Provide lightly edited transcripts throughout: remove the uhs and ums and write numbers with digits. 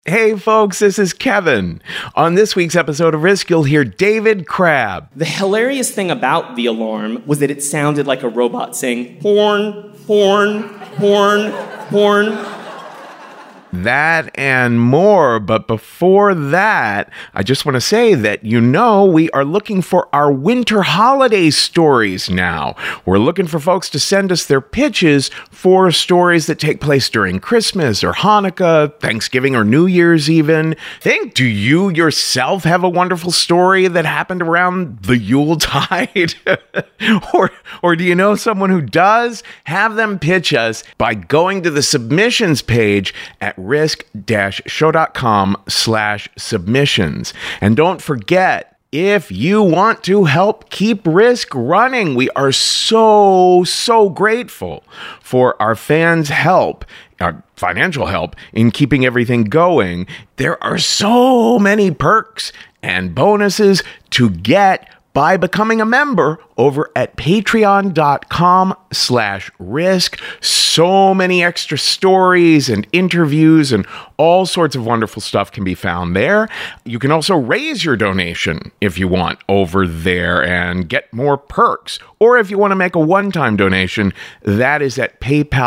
Hey folks, this is Kevin. On this week's episode of Risk, you'll hear David Crabb. The hilarious thing about the alarm was that it sounded like a robot saying, porn, porn, porn, porn. That and more, but before that, I just want to say that we are looking for our winter holiday stories now. We're looking for folks to send us their pitches for stories that take place during Christmas or Hanukkah, Thanksgiving or New Year's even. Do you yourself have a wonderful story that happened around the Yuletide? or do you know someone who does? Have them pitch us by going to the submissions page at risk-show.com/submissions. And don't forget, if you want to help keep Risk running, we are so grateful for our fans' help, our financial help in keeping everything going. There are so many perks and bonuses to get by becoming a member over at patreon.com/risk. So many extra stories and interviews and all sorts of wonderful stuff can be found there. You can also raise your donation if you want over there and get more perks. Or if you want to make a one-time donation, that is at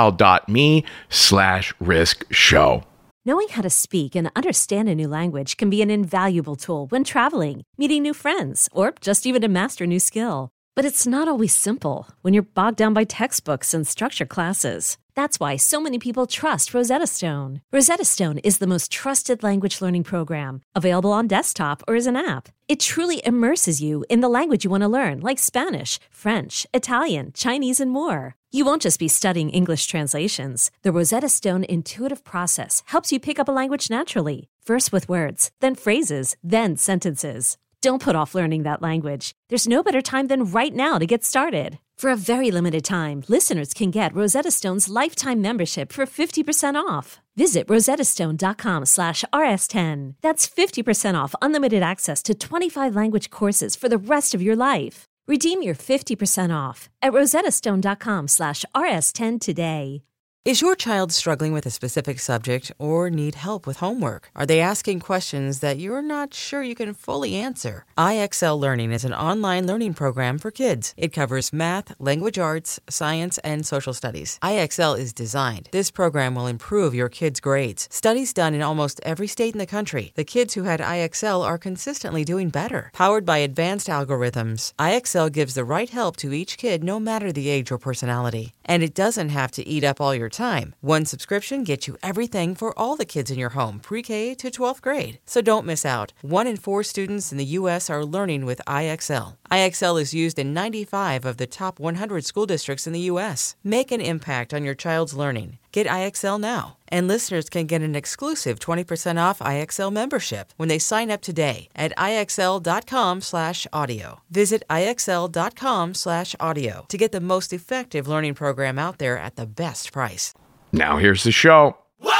paypal.me/riskshow. Knowing how to speak and understand a new language can be an invaluable tool when traveling, meeting new friends, or just even to master a new skill. But it's not always simple when you're bogged down by textbooks and structure classes. That's why so many people trust Rosetta Stone. Rosetta Stone is the most trusted language learning program, available on desktop or as an app. It truly immerses you in the language you want to learn, like Spanish, French, Italian, Chinese, and more. You won't just be studying English translations. The Rosetta Stone intuitive process helps you pick up a language naturally, first with words, then phrases, then sentences. Don't put off learning that language. There's no better time than right now to get started. For a very limited time, listeners can get Rosetta Stone's lifetime membership for 50% off. Visit rosettastone.com/rs10. That's 50% off unlimited access to 25 language courses for the rest of your life. Redeem your 50% off at rosettastone.com/rs10 today. Is your child struggling with a specific subject or need help with homework? Are they asking questions that you're not sure you can fully answer? IXL Learning is an online learning program for kids. It covers math, language arts, science, and social studies. IXL is designed. This program will improve your kids' grades. Studies done in almost every state in the country. The kids who had IXL are consistently doing better. Powered by advanced algorithms, IXL gives the right help to each kid no matter the age or personality. And it doesn't have to eat up all your time. One subscription gets you everything for all the kids in your home, pre-K to 12th grade. So don't miss out. 1 in 4 students in the U.S. are learning with IXL. IXL is used in 95 of the top 100 school districts in the U.S. Make an impact on your child's learning. Get IXL now. And listeners can get an exclusive 20% off IXL membership when they sign up today at IXL.com/audio. Visit IXL.com/audio to get the most effective learning program out there at the best price. Now here's the show.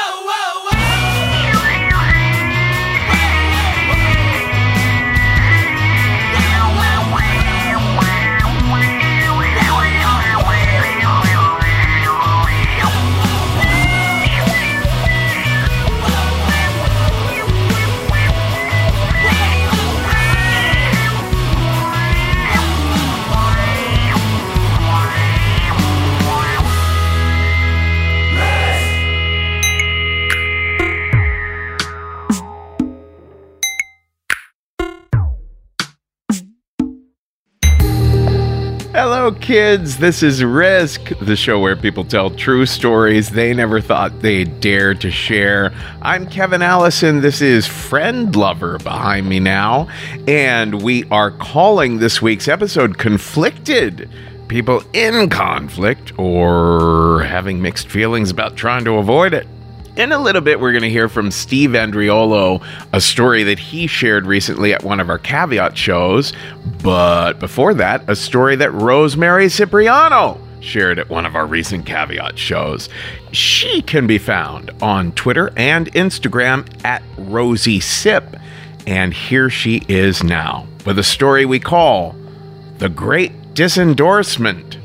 Hello, kids. This is Risk, the show where people tell true stories they never thought they'd dare to share. I'm Kevin Allison. This is Friend Lover behind me now, and we are calling this week's episode Conflicted. People in conflict or having mixed feelings about trying to avoid it. In a little bit, we're going to hear from Steve Andriolo, a story that he shared recently at one of our Caveat shows. But before that, a story that Rosemary Cipriano shared at one of our recent Caveat shows. She can be found on Twitter and Instagram at RosieCip. And here she is now with a story we call The Great Disendorsement.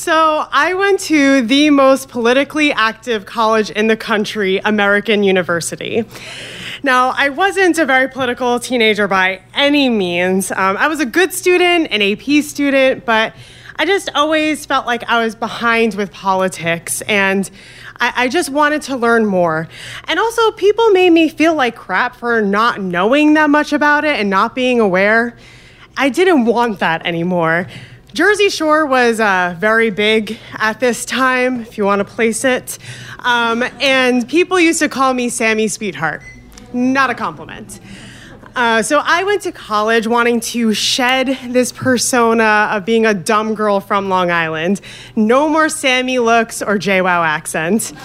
So I went to the most politically active college in the country, American University. Now, I wasn't a very political teenager by any means. I was a good student, an AP student, but I just always felt like I was behind with politics, and I just wanted to learn more. And also, people made me feel like crap for not knowing that much about it and not being aware. I didn't want that anymore. Jersey Shore was very big at this time, if you want to place it. And people used to call me Sammy Sweetheart. Not a compliment. So I went to college wanting to shed this persona of being a dumb girl from Long Island. No more Sammy looks or JWoww accent.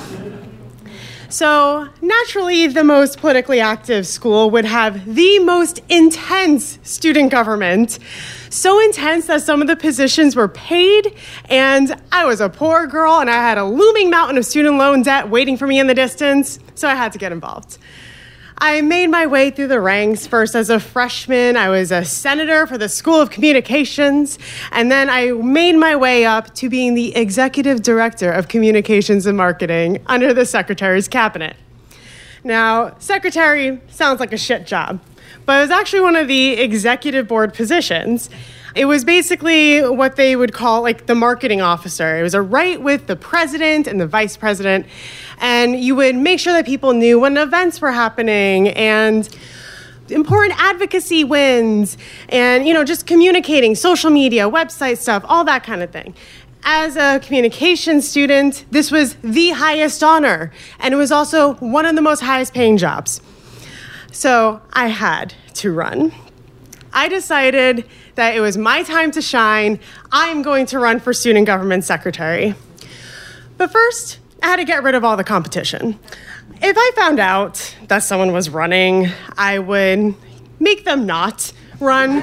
So naturally, the most politically active school would have the most intense student government. So intense that some of the positions were paid, and I was a poor girl, and I had a looming mountain of student loan debt waiting for me in the distance, so I had to get involved. I made my way through the ranks. First, as a freshman, I was a senator for the School of Communications, and then I made my way up to being the executive director of communications and marketing under the secretary's cabinet. Now, secretary sounds like a shit job, but it was actually one of the executive board positions. It was basically what they would call like the marketing officer. It was a right with the president and the vice president, and you would make sure that people knew when events were happening and important advocacy wins and, just communicating, social media, website stuff, all that kind of thing. As a communications student, this was the highest honor, and it was also one of the most highest paying jobs. So I had to run. I decided that it was my time to shine. I'm going to run for student government secretary. But first, I had to get rid of all the competition. If I found out that someone was running, I would make them not run.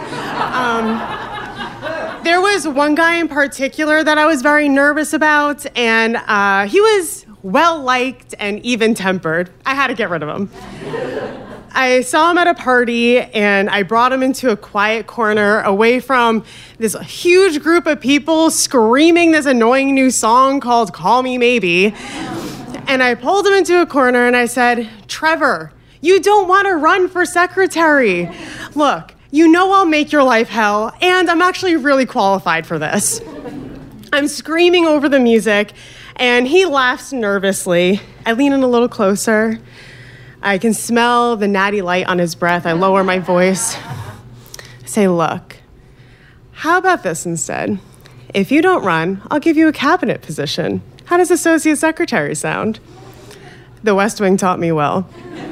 There was one guy in particular that I was very nervous about, and he was well-liked and even-tempered. I had to get rid of him. I saw him at a party, and I brought him into a quiet corner away from this huge group of people screaming this annoying new song called Call Me Maybe. And I pulled him into a corner, and I said, Trevor, you don't want to run for secretary. Look, I'll make your life hell, and I'm actually really qualified for this. I'm screaming over the music, and he laughs nervously. I lean in a little closer. I can smell the natty light on his breath. I lower my voice. I say, look, how about this instead? If you don't run, I'll give you a cabinet position. How does associate secretary sound? The West Wing taught me well.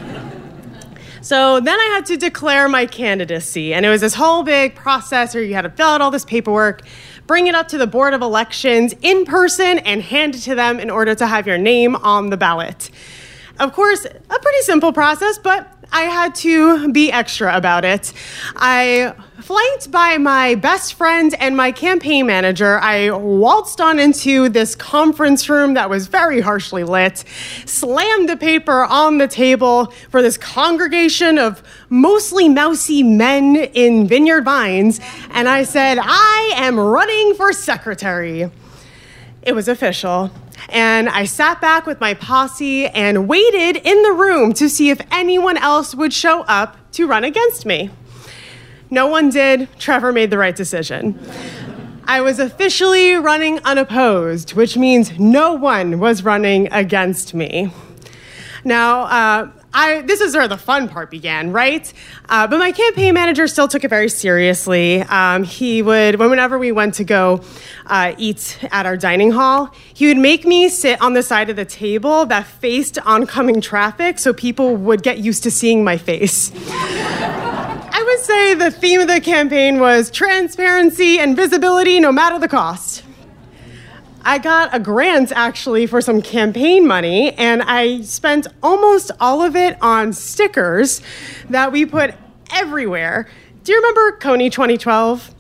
So then I had to declare my candidacy, and it was this whole big process where you had to fill out all this paperwork, bring it up to the Board of Elections in person, and hand it to them in order to have your name on the ballot. Of course, a pretty simple process, but I had to be extra about it. I, flanked by my best friend and my campaign manager, I waltzed on into this conference room that was very harshly lit, slammed the paper on the table for this congregation of mostly mousy men in Vineyard Vines, and I said, I am running for secretary. It was official. And I sat back with my posse and waited in the room to see if anyone else would show up to run against me. No one did. Trevor made the right decision. I was officially running unopposed, which means no one was running against me. Now, this is where the fun part began, right? But my campaign manager still took it very seriously. He would, whenever we went to go eat at our dining hall, he would make me sit on the side of the table that faced oncoming traffic so people would get used to seeing my face. I would say the theme of the campaign was transparency and visibility no matter the cost. I got a grant, actually, for some campaign money, and I spent almost all of it on stickers that we put everywhere. Do you remember Coney 2012?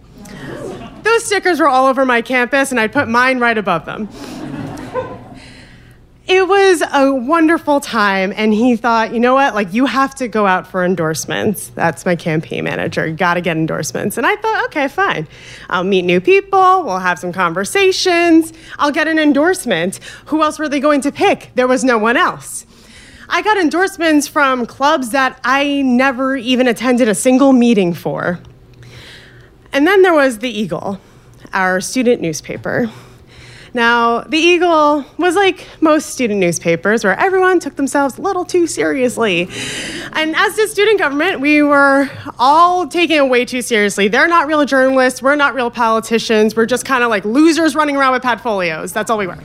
Those stickers were all over my campus, and I'd put mine right above them. It was a wonderful time, and he thought, you know what, like, you have to go out for endorsements. That's my campaign manager. You got to get endorsements. And I thought, okay, fine. I'll meet new people. We'll have some conversations. I'll get an endorsement. Who else were they going to pick? There was no one else. I got endorsements from clubs that I never even attended a single meeting for. And then there was the Eagle, our student newspaper. Now, the Eagle was like most student newspapers where everyone took themselves a little too seriously. And as the student government, we were all taking it way too seriously. They're not real journalists. We're not real politicians. We're just kind of like losers running around with portfolios. That's all we were.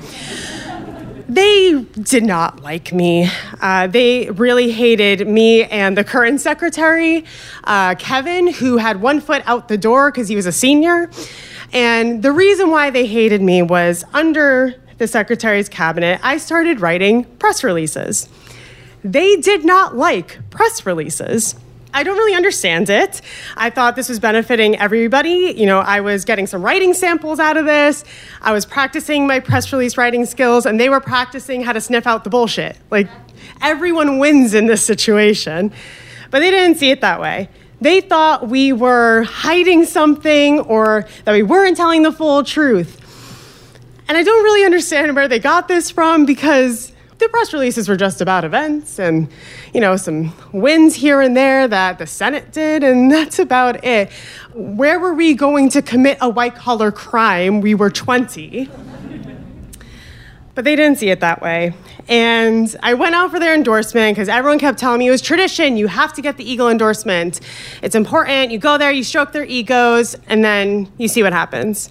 They did not like me. They really hated me and the current secretary, Kevin, who had one foot out the door because he was a senior. And the reason why they hated me was under the secretary's cabinet, I started writing press releases. They did not like press releases. I don't really understand it. I thought this was benefiting everybody. You know, I was getting some writing samples out of this. I was practicing my press release writing skills, and they were practicing how to sniff out the bullshit. Like, everyone wins in this situation. But they didn't see it that way. They thought we were hiding something or that we weren't telling the full truth. And I don't really understand where they got this from because the press releases were just about events and, you know, some wins here and there that the Senate did, and that's about it. Where were we going to commit a white-collar crime? We were 20. But they didn't see it that way. And I went out for their endorsement because everyone kept telling me it was tradition. You have to get the Eagle endorsement. It's important. You go there, you stroke their egos, and then you see what happens.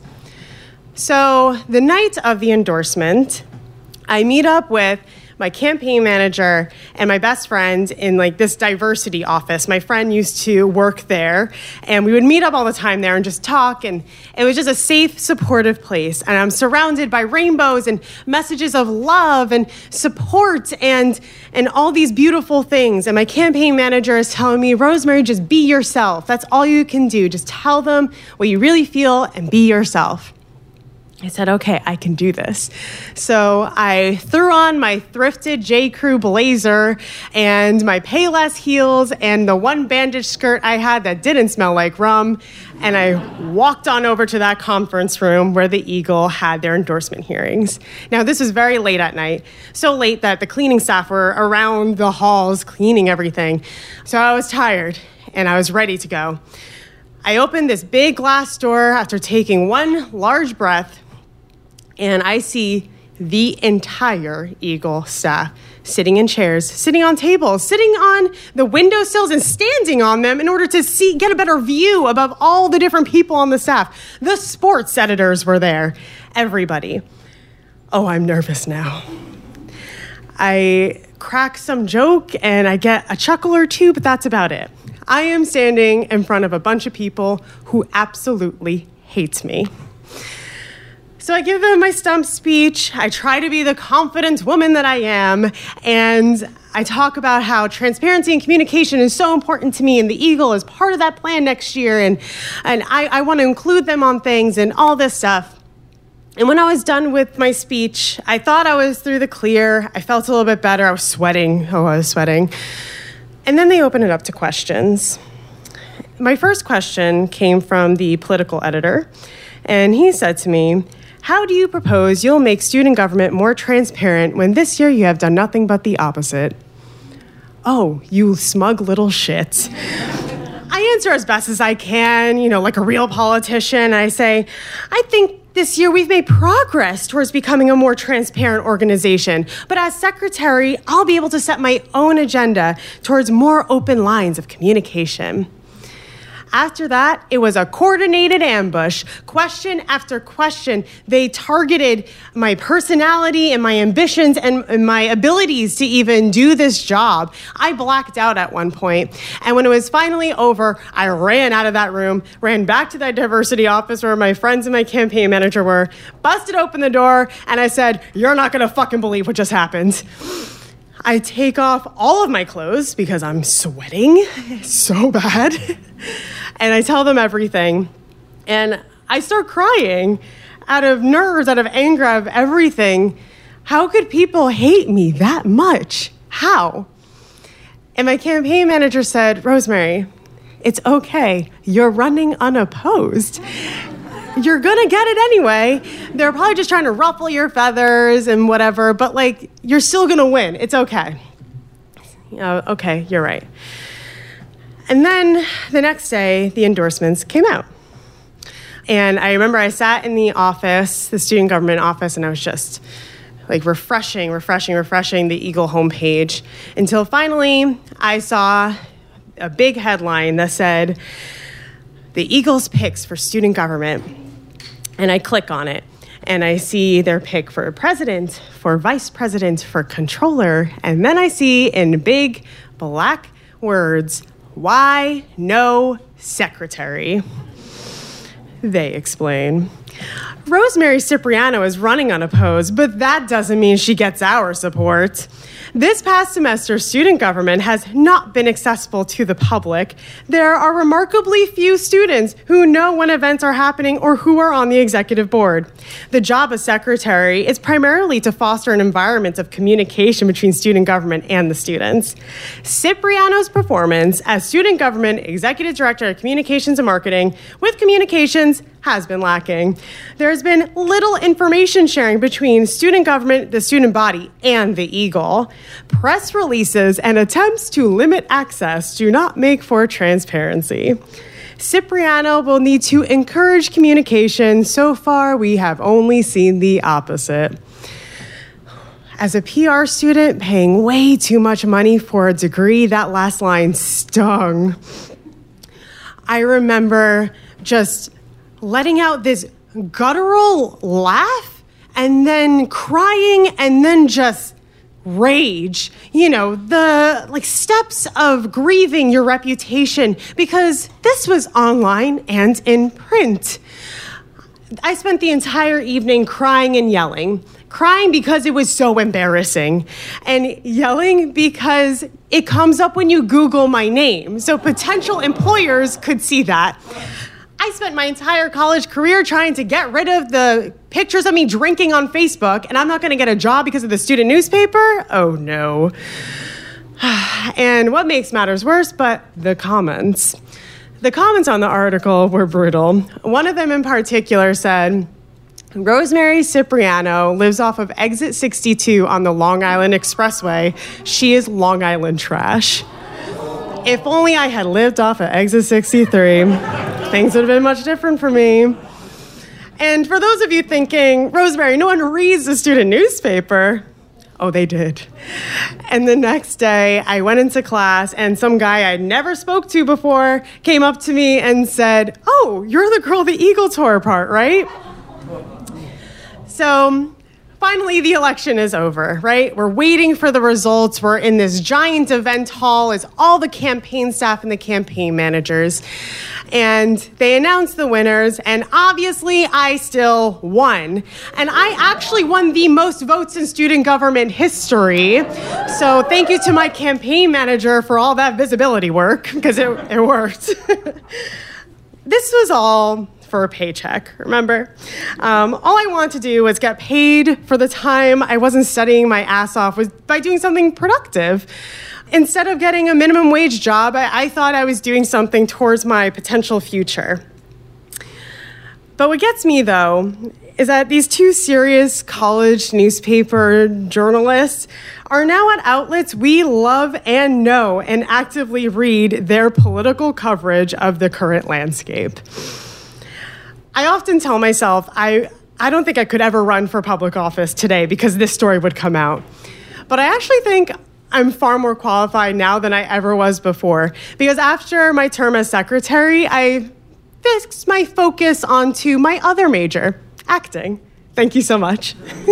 So the night of the endorsement, I meet up with my campaign manager and my best friend in like this diversity office. My friend used to work there, and we would meet up all the time there and just talk, and it was just a safe, supportive place. And I'm surrounded by rainbows and messages of love and support and all these beautiful things. And my campaign manager is telling me, Rosemary, just be yourself. That's all you can do. Just tell them what you really feel and be yourself. I said, okay, I can do this. So I threw on my thrifted J. Crew blazer and my Payless heels and the one bandage skirt I had that didn't smell like rum, and I walked on over to that conference room where the Eagle had their endorsement hearings. Now, this was very late at night, so late that the cleaning staff were around the halls cleaning everything. So I was tired, and I was ready to go. I opened this big glass door after taking one large breath, and I see the entire Eagle staff sitting in chairs, sitting on tables, sitting on the windowsills and standing on them in order to get a better view above all the different people on the staff. The sports editors were there, everybody. Oh, I'm nervous now. I crack some joke and I get a chuckle or two, but that's about it. I am standing in front of a bunch of people who absolutely hate me. So I give them my stump speech. I try to be the confident woman that I am, and I talk about how transparency and communication is so important to me, and the Eagle is part of that plan next year, and I want to include them on things and all this stuff. And when I was done with my speech, I thought I was through the clear. I felt a little bit better. I was sweating. Oh, I was sweating. And then they opened it up to questions. My first question came from the political editor, and he said to me, how do you propose you'll make student government more transparent when this year you have done nothing but the opposite? Oh, you smug little shit. I answer as best as I can, like a real politician. I say, I think this year we've made progress towards becoming a more transparent organization. But as secretary, I'll be able to set my own agenda towards more open lines of communication. After that, it was a coordinated ambush. Question after question, they targeted my personality and my ambitions and my abilities to even do this job. I blacked out at one point, and when it was finally over, I ran out of that room, ran back to that diversity office where my friends and my campaign manager were, busted open the door, and I said, you're not gonna fucking believe what just happened. I take off all of my clothes because I'm sweating so bad. And I tell them everything. And I start crying out of nerves, out of anger, out of everything. How could people hate me that much? How? And my campaign manager said, Rosemary, it's okay. You're running unopposed. You're gonna get it anyway. They're probably just trying to ruffle your feathers and whatever, but like, you're still gonna win. It's okay. Okay, you're right. And then the next day, the endorsements came out. And I remember I sat in the office, the student government office, and I was just like refreshing the Eagle homepage until finally I saw a big headline that said, the Eagles picks for student government. And I click on it and I see their pick for president, for vice president, for controller. And then I see in big black words, why no secretary? They explain. Rosemary Cipriano is running unopposed, but that doesn't mean she gets our support. This past semester, student government has not been accessible to the public. There are remarkably few students who know when events are happening or who are on the executive board. The job of secretary is primarily to foster an environment of communication between student government and the students. Cipriano's performance as student government executive director of communications and marketing with communications has been lacking. There's been little information sharing between student government, the student body, and the Eagle. Press releases and attempts to limit access do not make for transparency. Cipriano will need to encourage communication. So far, we have only seen the opposite. As a PR student paying way too much money for a degree, that last line stung. I remember just letting out this guttural laugh and then crying and then just rage. You know, the steps of grieving your reputation, because this was online and in print. I spent the entire evening crying and yelling. Crying because it was so embarrassing, and yelling because it comes up when you Google my name, so potential employers could see that. I spent my entire college career trying to get rid of the pictures of me drinking on Facebook, and I'm not going to get a job because of the student newspaper? Oh, no. And what makes matters worse, but the comments. The comments on the article were brutal. One of them in particular said, Rosemary Cipriano lives off of exit 62 on the Long Island Expressway. She is Long Island trash. If only I had lived off of exit 63, things would have been much different for me. And for those of you thinking, Rosemary, no one reads the student newspaper. Oh, they did. And the next day, I went into class, and some guy I'd never spoke to before came up to me and said, oh, you're the girl the Eagle tore apart, right? So finally, the election is over, right? We're waiting for the results. We're in this giant event hall as all the campaign staff and the campaign managers. And they announced the winners, and obviously I still won. And I actually won the most votes in student government history. So thank you to my campaign manager for all that visibility work, because it worked. This was all for a paycheck, remember? All I wanted to do was get paid for the time I wasn't studying my ass off by doing something productive. Instead of getting a minimum wage job, I thought I was doing something towards my potential future. But what gets me, though, is that these two serious college newspaper journalists are now at outlets we love and know and actively read their political coverage of the current landscape. I often tell myself I don't think I could ever run for public office today because this story would come out. But I actually think I'm far more qualified now than I ever was before, because after my term as secretary, I fixed my focus onto my other major, acting. Thank you so much.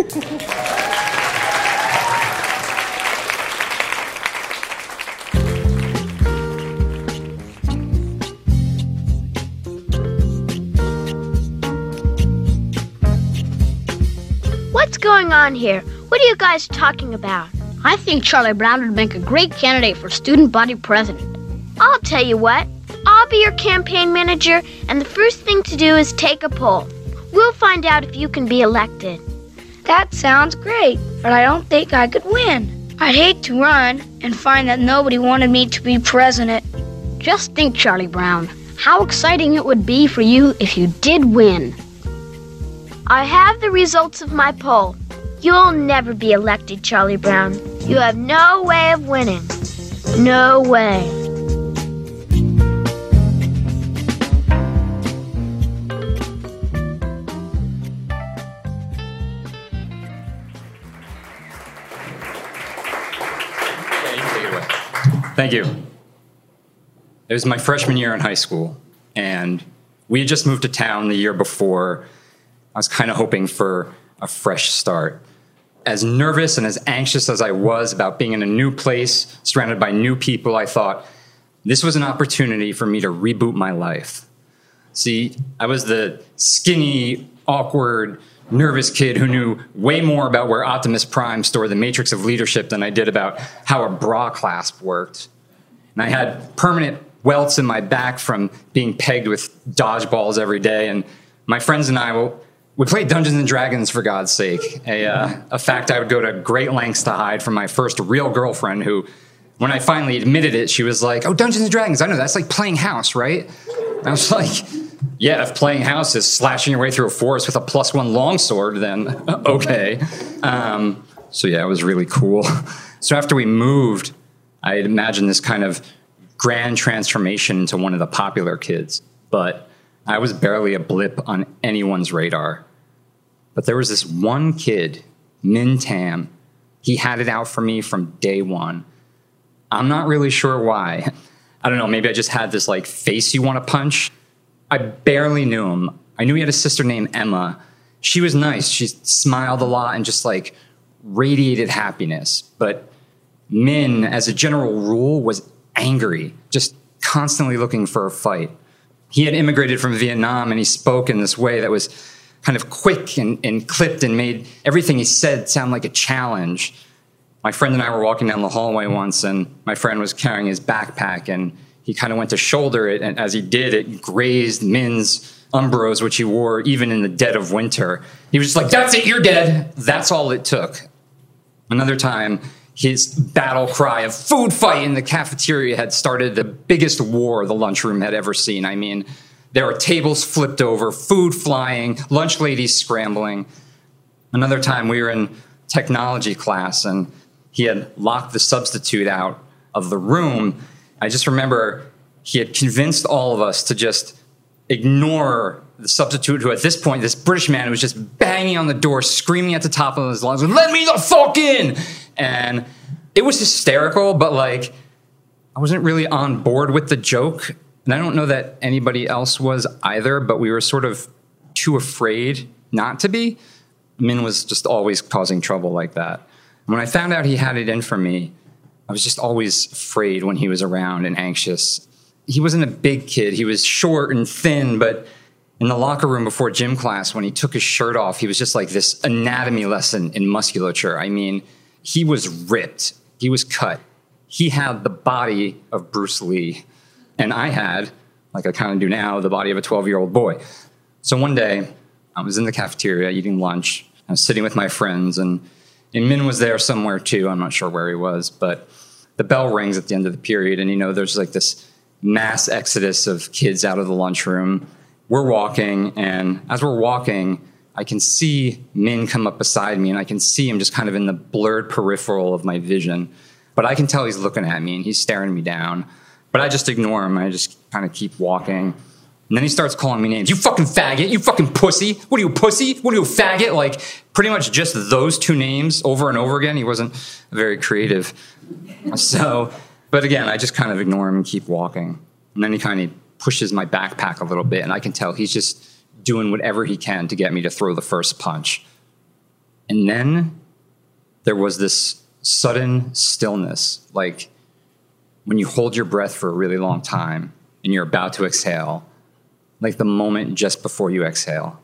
What's going on here? What are you guys talking about? I think Charlie Brown would make a great candidate for student body president. I'll tell you what. I'll be your campaign manager, and the first thing to do is take a poll. We'll find out if you can be elected. That sounds great, but I don't think I could win. I'd hate to run and find that nobody wanted me to be president. Just think, Charlie Brown, how exciting it would be for you if you did win. I have the results of my poll. You'll never be elected, Charlie Brown. You have no way of winning. No way. Thank you. It was my freshman year in high school, and we had just moved to town the year before. I was kind of hoping for a fresh start. As nervous and as anxious as I was about being in a new place, surrounded by new people, I thought this was an opportunity for me to reboot my life. See, I was the skinny, awkward, nervous kid who knew way more about where Optimus Prime stored the matrix of leadership than I did about how a bra clasp worked. And I had permanent welts in my back from being pegged with dodgeballs every day. And my friends and I would play Dungeons and Dragons, for God's sake. A fact I would go to great lengths to hide from my first real girlfriend who, when I finally admitted it, she was like, "Oh, Dungeons and Dragons, I know, that's like playing house, right?" And I was like, yeah, if playing house is slashing your way through a forest with a +1 longsword, then okay. So yeah, it was really cool. So after we moved, I had imagined this kind of grand transformation into one of the popular kids, but I was barely a blip on anyone's radar. But there was this one kid, Min Tam. He had it out for me from day one. I'm not really sure why. I don't know, maybe I just had this like face you want to punch. I barely knew him. I knew he had a sister named Emma. She was nice. She smiled a lot and just like radiated happiness. But Min, as a general rule, was angry, just constantly looking for a fight. He had immigrated from Vietnam and he spoke in this way that was kind of quick and clipped and made everything he said sound like a challenge. My friend and I were walking down the hallway once and my friend was carrying his backpack and he kind of went to shoulder it, and as he did, it grazed Min's Umbros, which he wore even in the dead of winter. He was just like, "That's it, you're dead." That's all it took. Another time, his battle cry of "food fight" in the cafeteria had started the biggest war the lunchroom had ever seen. I mean, there were tables flipped over, food flying, lunch ladies scrambling. Another time, we were in technology class, and he had locked the substitute out of the room. I just remember he had convinced all of us to just ignore the substitute, who at this point, this British man was just banging on the door, screaming at the top of his lungs, "Let me the fuck in!" And it was hysterical, but like, I wasn't really on board with the joke. And I don't know that anybody else was either, but we were sort of too afraid not to be. Min was just always causing trouble like that. When I found out he had it in for me, I was just always afraid when he was around and anxious. He wasn't a big kid. He was short and thin, but in the locker room before gym class, when he took his shirt off, he was just like this anatomy lesson in musculature. I mean, he was ripped. He was cut. He had the body of Bruce Lee. And I had, like I kind of do now, the body of a 12-year-old boy. So one day, I was in the cafeteria eating lunch. I was sitting with my friends, and Min was there somewhere too. I'm not sure where he was, but the bell rings at the end of the period, and there's like this mass exodus of kids out of the lunchroom. We're walking, and as we're walking, I can see Min come up beside me, and I can see him just kind of in the blurred peripheral of my vision. But I can tell he's looking at me, and he's staring me down. But I just ignore him. I just kind of keep walking. And then he starts calling me names. "You fucking faggot. You fucking pussy. What are you, pussy? What are you, faggot?" Like, pretty much just those two names over and over again. He wasn't very creative. So, but again, I just kind of ignore him and keep walking. And then he kind of pushes my backpack a little bit, and I can tell he's just doing whatever he can to get me to throw the first punch. And then there was this sudden stillness, like when you hold your breath for a really long time and you're about to exhale, like the moment just before you exhale.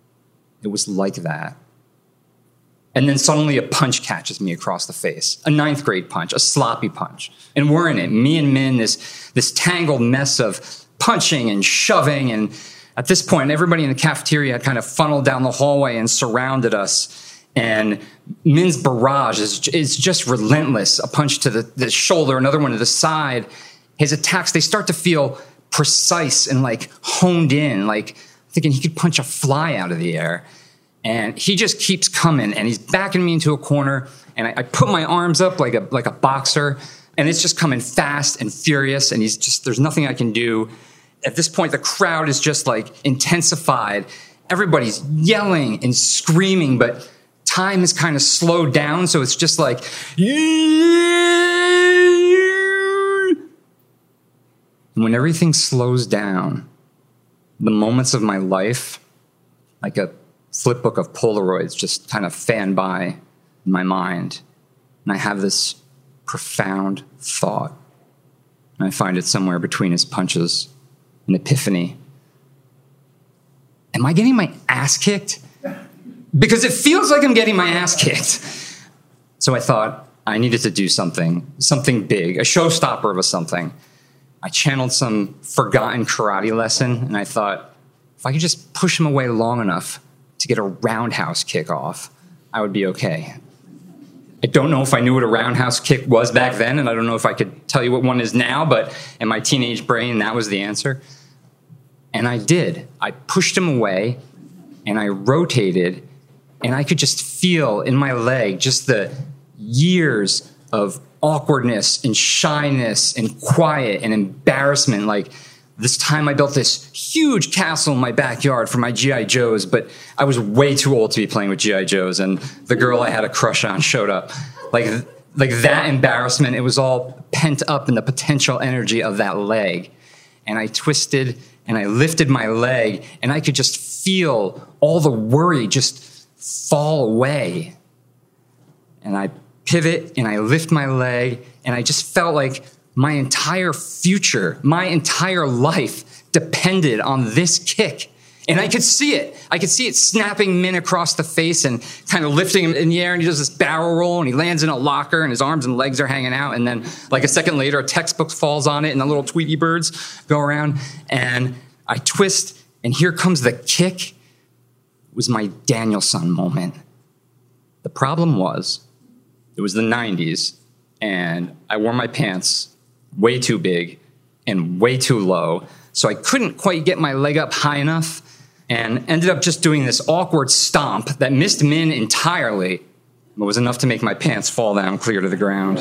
It was like that. And then suddenly a punch catches me across the face. A 9th grade punch, a sloppy punch. And we're in it, me and Min, this tangled mess of punching and shoving. And at this point, everybody in the cafeteria had kind of funneled down the hallway and surrounded us. And Min's barrage is just relentless. A punch to the shoulder, another one to the side. His attacks, they start to feel precise and like honed in, like thinking he could punch a fly out of the air. And he just keeps coming, and he's backing me into a corner, and I put my arms up like a boxer, and it's just coming fast and furious, and there's nothing I can do. At this point, the crowd is just like intensified. Everybody's yelling and screaming, but time has kind of slowed down, so it's just like, and when everything slows down, the moments of my life, like a flip book of Polaroids, just kind of fan by in my mind. And I have this profound thought. And I find it somewhere between his punches, an epiphany. Am I getting my ass kicked? Because it feels like I'm getting my ass kicked. So I thought I needed to do something big, a showstopper of something. I channeled some forgotten karate lesson, and I thought, if I could just push him away long enough to get a roundhouse kick off, I would be okay. I don't know if I knew what a roundhouse kick was back then, and I don't know if I could tell you what one is now, but in my teenage brain, that was the answer. And I did. I pushed him away, and I rotated, and I could just feel in my leg just the years of awkwardness and shyness and quiet and embarrassment. Like this time I built this huge castle in my backyard for my G.I. Joes, but I was way too old to be playing with G.I. Joes, and the girl I had a crush on showed up. Like that embarrassment, it was all pent up in the potential energy of that leg. And I twisted and I lifted my leg, and I could just feel all the worry just fall away. And I pivot and I lift my leg, and I just felt like my entire future, my entire life depended on this kick. And I could see it. I could see it snapping Min across the face and kind of lifting him in the air, and he does this barrel roll, and he lands in a locker, and his arms and legs are hanging out. And then like a second later, a textbook falls on it, and the little Tweety birds go around, and I twist, and here comes the kick. It was my Daniel-san moment. The problem was, it was the 90s, and I wore my pants way too big and way too low, so I couldn't quite get my leg up high enough, and ended up just doing this awkward stomp that missed Min entirely, but was enough to make my pants fall down clear to the ground.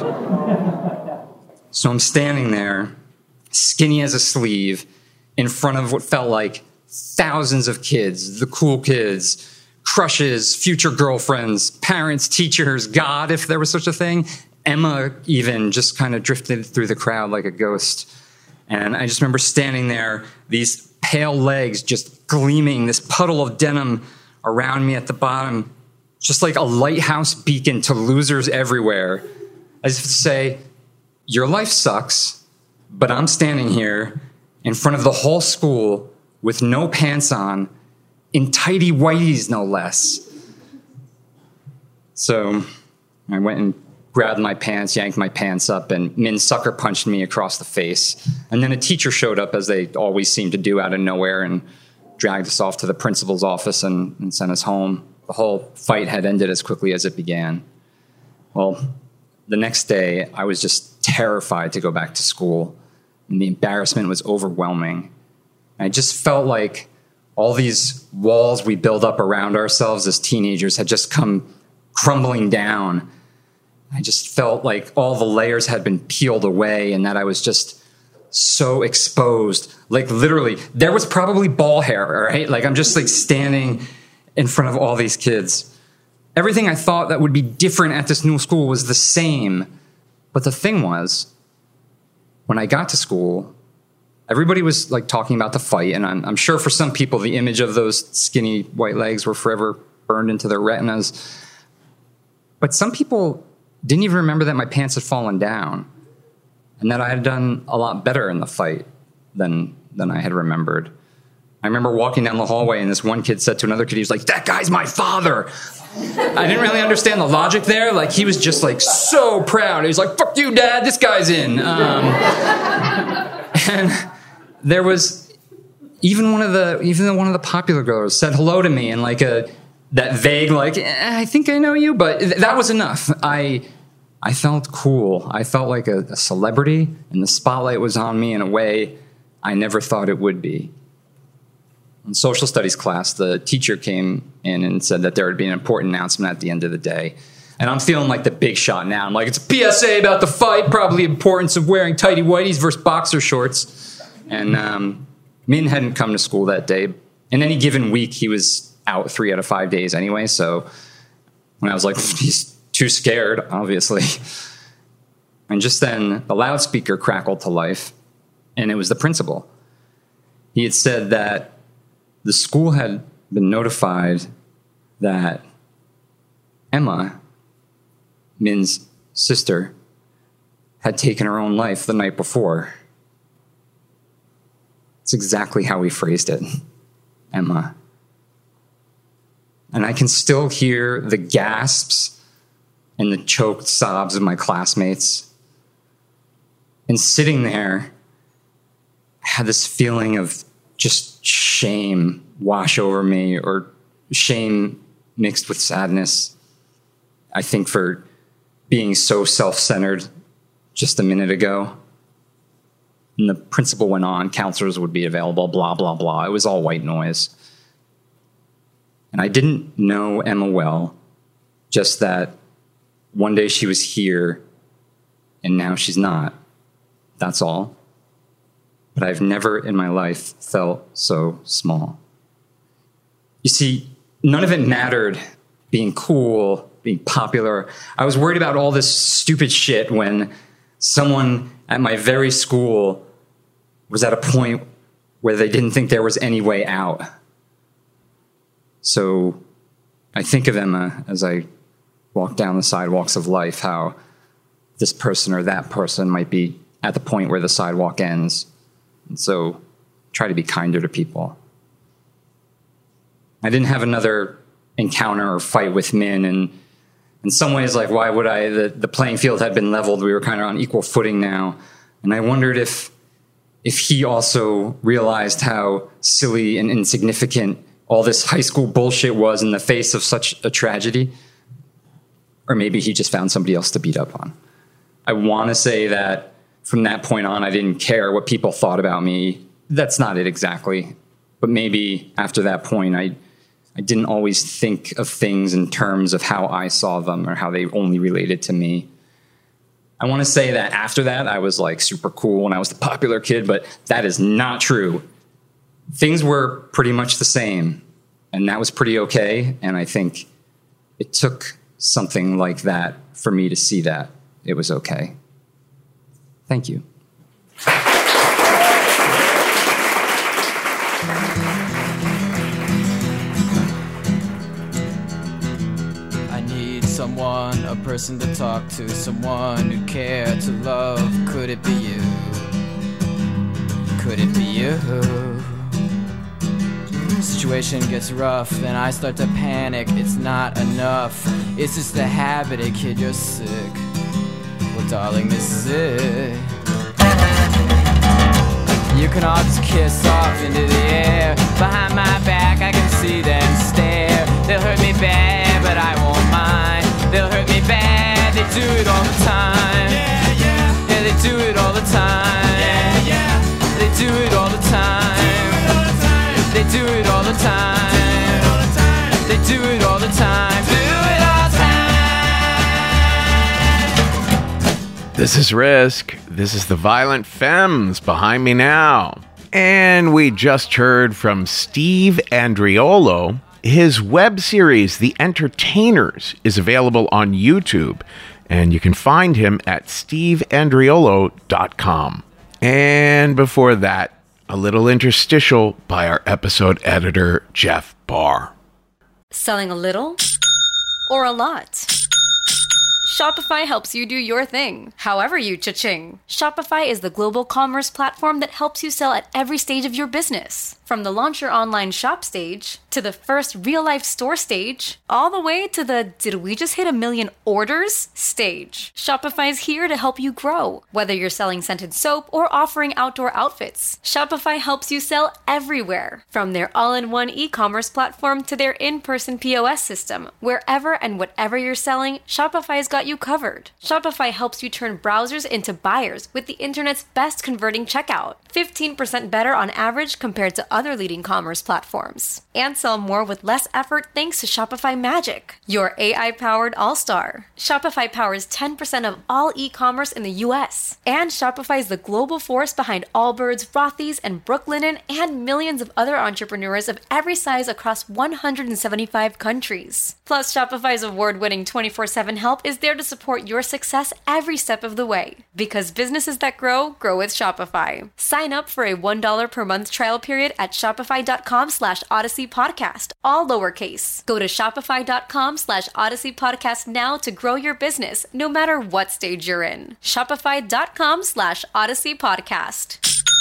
So I'm standing there, skinny as a sleeve, in front of what felt like thousands of kids, the cool kids, crushes, future girlfriends, parents, teachers, God, if there was such a thing. Emma even just kind of drifted through the crowd like a ghost. And I just remember standing there, these pale legs just gleaming, this puddle of denim around me at the bottom, just like a lighthouse beacon to losers everywhere. As if to say, your life sucks, but I'm standing here in front of the whole school with no pants on, in tighty whities, no less. So I went and grabbed my pants, yanked my pants up, and Min sucker punched me across the face. And then a teacher showed up, as they always seem to do out of nowhere, and dragged us off to the principal's office and sent us home. The whole fight had ended as quickly as it began. Well, the next day, I was just terrified to go back to school, and the embarrassment was overwhelming. I just felt like all these walls we build up around ourselves as teenagers had just come crumbling down. I just felt like all the layers had been peeled away, and that I was just so exposed. Like literally, there was probably ball hair, right? Like I'm just like standing in front of all these kids. Everything I thought that would be different at this new school was the same. But the thing was, when I got to school, everybody was like talking about the fight, and I'm sure for some people the image of those skinny white legs were forever burned into their retinas. But some people didn't even remember that my pants had fallen down, and that I had done a lot better in the fight than I had remembered. I remember walking down the hallway, and this one kid said to another kid, he was like, "That guy's my father." I didn't really understand the logic there. Like, he was just like so proud. He was like, "Fuck you, Dad, this guy's in." And there was even one of the popular girls said hello to me in like a that vague, like, I think I know you, but that was enough. I felt cool. I felt like a celebrity, and the spotlight was on me in a way I never thought it would be. In social studies class, the teacher came in and said that there would be an important announcement at the end of the day. And I'm feeling like the big shot now. I'm like, it's a PSA about the fight, probably the importance of wearing tighty-whities versus boxer shorts. And Min hadn't come to school that day. In any given week, he was out 3 out of 5 days anyway. So when I was like, he's too scared, obviously. And just then, the loudspeaker crackled to life, and it was the principal. He had said that the school had been notified that Emma, Min's sister, had taken her own life the night before. It's exactly how he phrased it, Emma. And I can still hear the gasps and the choked sobs of my classmates. And sitting there, I had this feeling of just shame wash over me, or shame mixed with sadness. I think for being so self-centered just a minute ago. And the principal went on, counselors would be available, blah, blah, blah. It was all white noise. And I didn't know Emma well, just that one day she was here and now she's not. That's all. But I've never in my life felt so small. You see, none of it mattered, being cool, being popular. I was worried about all this stupid shit when someone at my very school was at a point where they didn't think there was any way out. So I think of Emma as I walk down the sidewalks of life, how this person or that person might be at the point where the sidewalk ends. And so try to be kinder to people. I didn't have another encounter or fight with Min, and in some ways, like, why would I? The playing field had been leveled. We were kind of on equal footing now. And I wondered if he also realized how silly and insignificant all this high school bullshit was in the face of such a tragedy. Or maybe he just found somebody else to beat up on. I want to say that from that point on, I didn't care what people thought about me. That's not it exactly. But maybe after that point, I didn't always think of things in terms of how I saw them or how they only related to me. I want to say that after that, I was like super cool and I was the popular kid, but that is not true. Things were pretty much the same, and that was pretty okay. And I think it took something like that for me to see that it was okay. Thank you. Someone, a person to talk to, someone who cared to love. Could it be you? Could it be you? Situation gets rough, then I start to panic. It's not enough. It's just a habit, kid, you're sick. Well, darling, this is it. You can all just kiss off into the air. Behind my back, I can see them stare. They'll hurt me bad, but I won't mind. They'll hurt me bad, they do it all the time. Yeah, yeah. Yeah, they do it all the time. Yeah, yeah. They do it all the time. They do it all the time. They do it all the time. Do it all the time. This is Risk. This is the Violent Femmes behind me now. And we just heard from Steve Andriolo. His web series, The Entertainers, is available on YouTube, and you can find him at steveandriolo.com. And before that, a little interstitial by our episode editor, Jeff Barr. Selling a little or a lot? Shopify helps you do your thing, however you cha-ching. Shopify is the global commerce platform that helps you sell at every stage of your business. From the launch your online shop stage, to the first real-life store stage, all the way to the did we just hit 1 million orders stage. Shopify's here to help you grow. Whether you're selling scented soap or offering outdoor outfits, Shopify helps you sell everywhere. From their all-in-one e-commerce platform to their in-person POS system, wherever and whatever you're selling, Shopify's got you covered. Shopify helps you turn browsers into buyers with the internet's best converting checkout. 15% better on average compared to other leading commerce platforms. And sell more with less effort thanks to Shopify Magic, your AI-powered all-star. Shopify powers 10% of all e-commerce in the US. And Shopify is the global force behind Allbirds, Rothy's, and Brooklinen, and millions of other entrepreneurs of every size across 175 countries. Plus, Shopify's award-winning 24/7 help is there to support your success every step of the way. Because businesses that grow with Shopify. Sign up for a $1 per month trial period at shopify.com/Odyssey Podcast, all lowercase. Go to shopify.com/Odyssey Podcast now to grow your business, no matter what stage you're in. Shopify.com/Odyssey Podcast.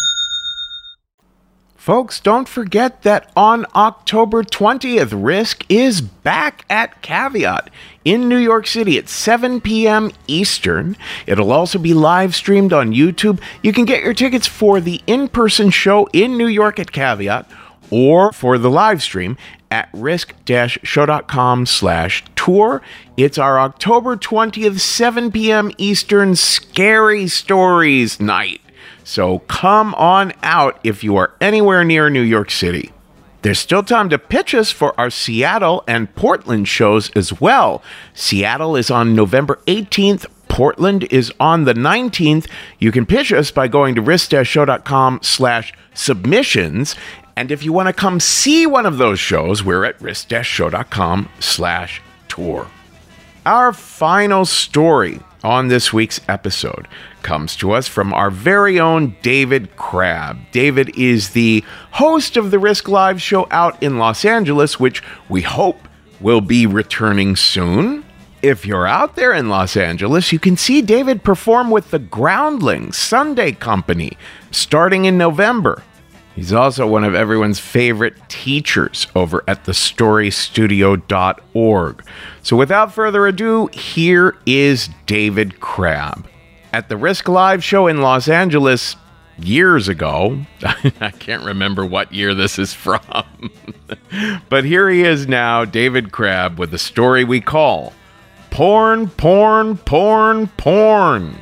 Folks, don't forget that on October 20th, Risk is back at Caveat in New York City at 7 p.m. Eastern. It'll also be live streamed on YouTube. You can get your tickets for the in-person show in New York at Caveat or for the live stream at risk-show.com/tour. It's our October 20th, 7 p.m. Eastern Scary Stories night. So come on out if you are anywhere near New York City. There's still time to pitch us for our Seattle and Portland shows as well. Seattle is on November 18th. Portland is on the 19th. You can pitch us by going to risk-show.com/submissions. And if you want to come see one of those shows, we're at risk-show.com/tour. Our final story on this week's episode comes to us from our very own David Crabb. David is the host of the Risk Live show out in Los Angeles, which we hope will be returning soon. If you're out there in Los Angeles, you can see David perform with the Groundlings Sunday Company starting in November. He's also one of everyone's favorite teachers over at thestorystudio.org. So without further ado, here is David Crabb. At the Risk Live show in Los Angeles years ago, I can't remember what year this is from, but here he is now, David Crabb, with a story we call Porn, Porn, Porn, Porn.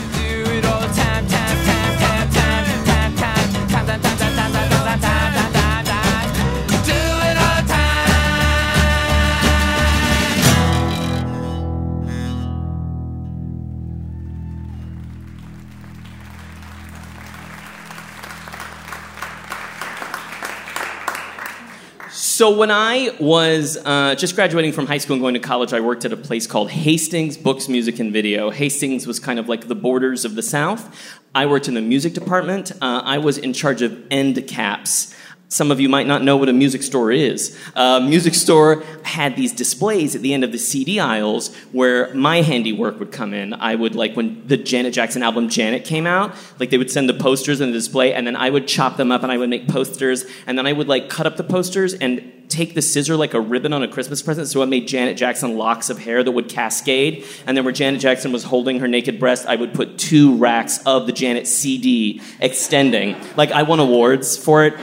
So when I was just graduating from high school and going to college, I worked at a place called Hastings Books, Music, and Video. Hastings was kind of like the borders of the South. I worked in the music department. I was in charge of end caps. Some of you might not know what a music store is. A music store had these displays at the end of the CD aisles where my handiwork would come in. I would, like, when the Janet Jackson album Janet came out, like, they would send the posters in the display, and then I would chop them up and I would make posters, and then I would, like, cut up the posters and take the scissor like a ribbon on a Christmas present, so I made Janet Jackson locks of hair that would cascade, and then where Janet Jackson was holding her naked breast, I would put 2 racks of the Janet CD extending. Like, I won awards for it.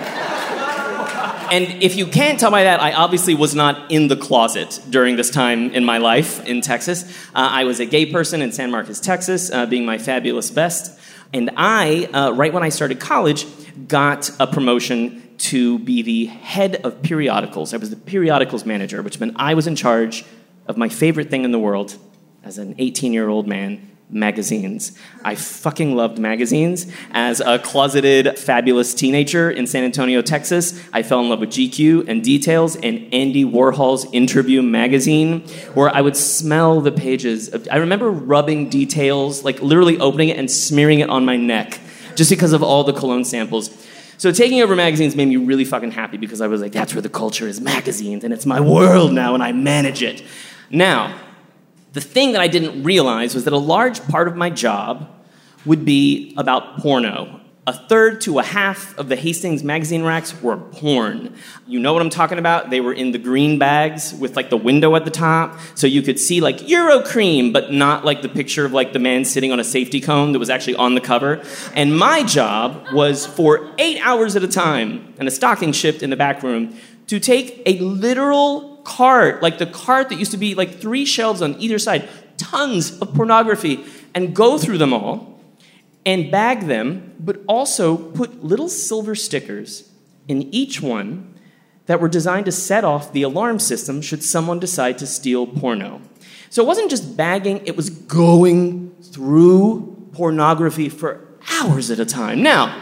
And if you can't tell by that, I obviously was not in the closet during this time in my life in Texas. I was a gay person in San Marcos, Texas, being my fabulous best. And I, right when I started college, got a promotion to be the head of periodicals. I was the periodicals manager, which meant I was in charge of my favorite thing in the world as an 18-year-old man, magazines. I fucking loved magazines. As a closeted, fabulous teenager in San Antonio, Texas, I fell in love with GQ and Details and Andy Warhol's Interview magazine, where I would smell the pages. I remember rubbing Details, like literally opening it and smearing it on my neck, just because of all the cologne samples. So taking over magazines made me really fucking happy because I was like, that's where the culture is, magazines, and it's my world now, and I manage it. Now, the thing that I didn't realize was that a large part of my job would be about porno. a third to a half of the Hastings magazine racks were porn. You know what I'm talking about? They were in the green bags with like the window at the top, so you could see like Eurocream, but not like the picture of like the man sitting on a safety cone that was actually on the cover. And my job was for 8 hours at a time, and a stocking shift in the back room, to take a literal cart, like the cart that used to be like 3 shelves on either side, tons of pornography, and go through them all, and bag them, but also put little silver stickers in each one that were designed to set off the alarm system should someone decide to steal porno. So it wasn't just bagging, it was going through pornography for hours at a time. Now,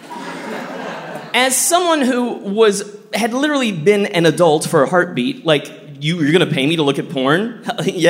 as someone who had literally been an adult for a heartbeat, like, you're gonna pay me to look at porn?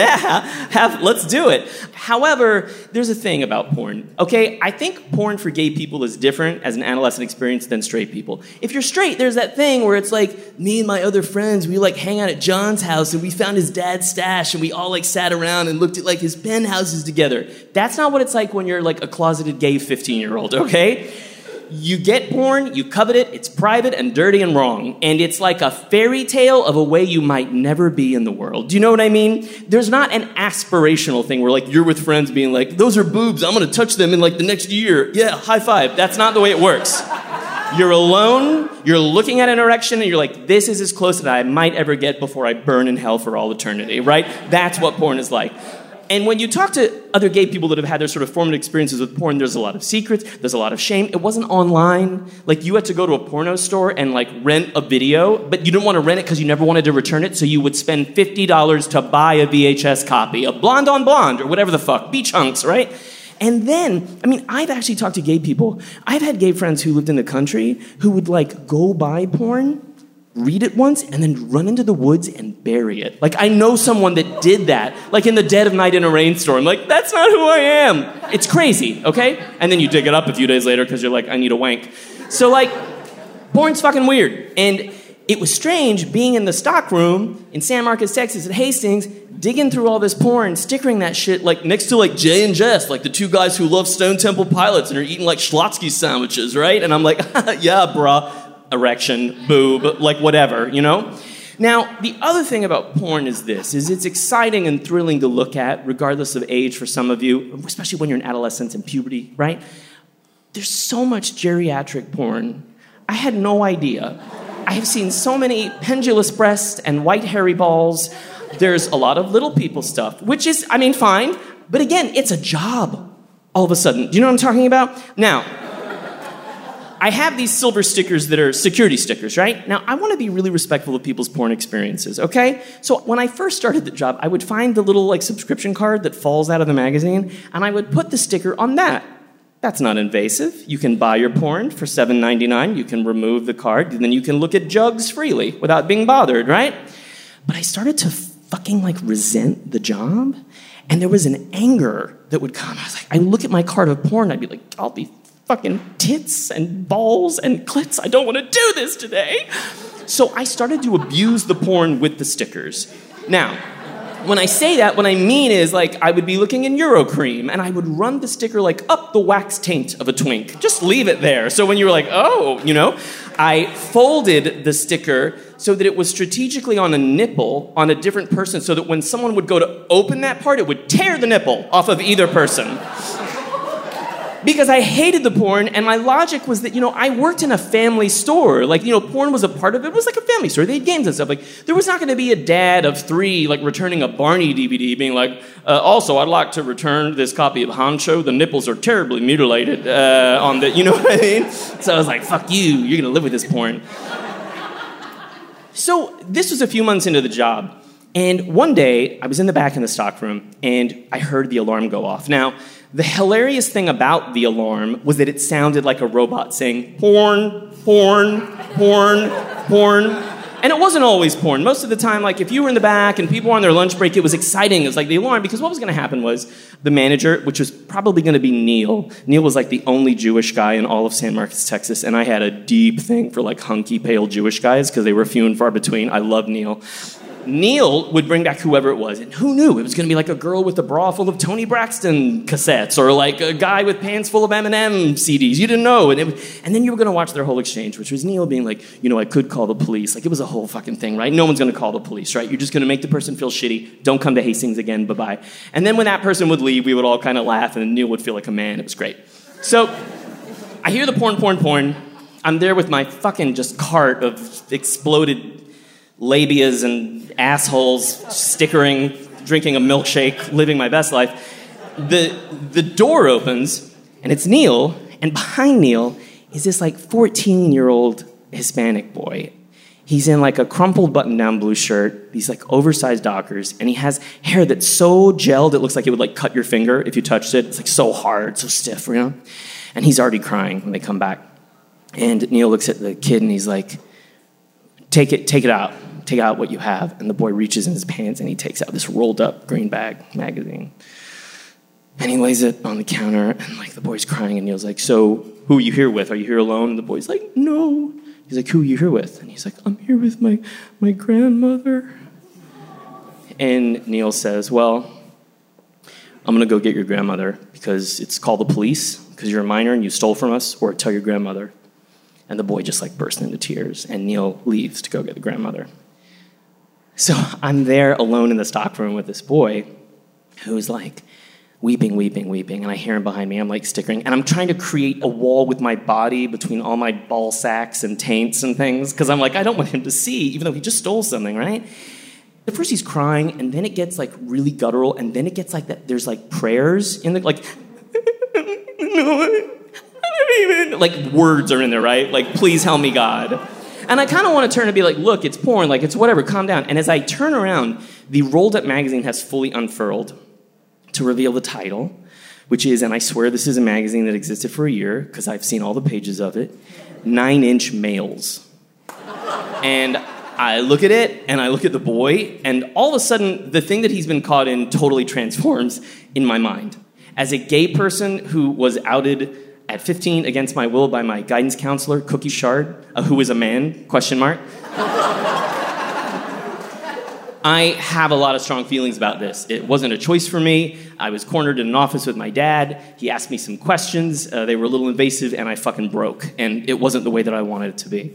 Yeah, let's do it. However, there's a thing about porn, okay? I think porn for gay people is different as an adolescent experience than straight people. If you're straight, there's that thing where it's like, me and my other friends, we like hang out at John's house and we found his dad's stash and we all like sat around and looked at like his penthouses together. That's not what it's like when you're like a closeted gay 15-year-old, okay? You get porn, you covet it, it's private and dirty and wrong. And it's like a fairy tale of a way you might never be in the world. Do you know what I mean? There's not an aspirational thing where like you're with friends being like, those are boobs, I'm gonna touch them in like the next year. Yeah, high five. That's not the way it works. You're alone, you're looking at an erection, and you're like, this is as close as I might ever get before I burn in hell for all eternity, right? That's what porn is like. And when you talk to other gay people that have had their sort of formative experiences with porn, there's a lot of secrets, there's a lot of shame. It wasn't online. Like, you had to go to a porno store and, like, rent a video, but you didn't want to rent it because you never wanted to return it, so you would spend $50 to buy a VHS copy of Blonde on Blonde, or whatever the fuck, Beach Hunks, right? And then, I mean, I've actually talked to gay people. I've had gay friends who lived in the country who would, like, go buy porn, read it once, and then run into the woods and bury it. Like, I know someone that did that, like in the dead of night in a rainstorm. Like, that's not who I am. It's crazy, okay? And then you dig it up a few days later because you're like, I need a wank. So, like, porn's fucking weird. And it was strange being in the stock room in San Marcos, Texas at Hastings, digging through all this porn, stickering that shit, like, next to, like, Jay and Jess, like the two guys who love Stone Temple Pilots and are eating, like, Schlotsky sandwiches, right? And I'm like, yeah, bruh. Erection, boob, like whatever, you know? Now, the other thing about porn is this, is it's exciting and thrilling to look at, regardless of age for some of you, especially when you're in adolescence and puberty, right? There's so much geriatric porn. I had no idea. I have seen so many pendulous breasts and white hairy balls. There's a lot of little people stuff, which is, I mean, fine, but again, it's a job all of a sudden. Do you know what I'm talking about? Now, I have these silver stickers that are security stickers, right? Now, I want to be really respectful of people's porn experiences, okay? So when I first started the job, I would find the little, like, subscription card that falls out of the magazine, and I would put the sticker on that. That's not invasive. You can buy your porn for $7.99. You can remove the card, and then you can look at jugs freely without being bothered, right? But I started to fucking, like, resent the job, and there was an anger that would come. I was like, I look at my card of porn, I'd be like, I'll be fucking tits and balls and clits. I don't want to do this today. So I started to abuse the porn with the stickers. Now, when I say that, what I mean is, like, I would be looking in Eurocream and I would run the sticker, like, up the wax taint of a twink. Just leave it there. So when you were like, oh, you know, I folded the sticker so that it was strategically on a nipple on a different person, so that when someone would go to open that part, it would tear the nipple off of either person. Because I hated the porn, and my logic was that, you know, I worked in a family store. Like, you know, porn was a part of it. It was like a family store. They had games and stuff. Like, there was not going to be a dad of 3, like, returning a Barney DVD, being like, also, I'd like to return this copy of Hancho. The nipples are terribly mutilated on the, you know what I mean? So I was like, fuck you. You're going to live with this porn. So this was a few months into the job. And one day, I was in the back in the stockroom, and I heard the alarm go off. Now, the hilarious thing about the alarm was that it sounded like a robot saying, porn, porn, porn, porn. And it wasn't always porn. Most of the time, like, if you were in the back and people were on their lunch break, it was exciting. It was like the alarm, because what was going to happen was the manager, which was probably going to be Neil. Neil was, like, the only Jewish guy in all of San Marcos, Texas, and I had a deep thing for, like, hunky, pale Jewish guys because they were few and far between. I love Neil. Neil would bring back whoever it was, and who knew? It was going to be like a girl with a bra full of Tony Braxton cassettes, or like a guy with pants full of Eminem CDs. You didn't know. And then you were going to watch their whole exchange, which was Neil being like, I could call the police. Like, it was a whole fucking thing, right? No one's going to call the police, right? You're just going to make the person feel shitty. Don't come to Hastings again. Bye-bye. And then when that person would leave, we would all kind of laugh, and then Neil would feel like a man. It was great. So I hear the porn. I'm there with my fucking just cart of exploded labias and assholes, stickering, drinking a milkshake, living my best life. The door opens, and it's Neil, and behind Neil is this like 14-year-old Hispanic boy. He's in like a crumpled button-down blue shirt, these like oversized Dockers, and he has hair that's so gelled it looks like it would like cut your finger if you touched it. It's like so hard, so stiff, And he's already crying when they come back. And Neil looks at the kid and he's like, take it out. Take out what you have. And the boy reaches in his pants and he takes out this rolled up green bag magazine. And he lays it on the counter and like the boy's crying and Neil's like, so who are you here with? Are you here alone? And the boy's like, no. He's like, who are you here with? And he's like, I'm here with my grandmother. And Neil says, well, I'm gonna go get your grandmother because it's call the police because you're a minor and you stole from us, or tell your grandmother. And the boy just like burst into tears, and Neil leaves to go get the grandmother. So I'm there alone in the stockroom with this boy who's like weeping, and I hear him behind me. I'm like stickering, and I'm trying to create a wall with my body between all my ball sacks and taints and things, because I'm like, I don't want him to see, even though he just stole something, right? At first he's crying, and then it gets like really guttural, and then it gets like that. There's like prayers in the like. Like words are in there, right? Like, please help me, God. And I kind of want to turn and be like, look, it's porn, like it's whatever, calm down. And as I turn around, the rolled up magazine has fully unfurled to reveal the title, which is, and I swear this is a magazine that existed for a year, because I've seen all the pages of it, 9-inch Males. And I look at it, and I look at the boy, and all of a sudden, the thing that he's been caught in totally transforms in my mind. As a gay person who was outed at 15 against my will by my guidance counselor, Cookie Shard, who is a man, ? I have a lot of strong feelings about this. It wasn't a choice for me. I was cornered in an office with my dad. He asked me some questions. They were a little invasive, and I fucking broke. And it wasn't the way that I wanted it to be.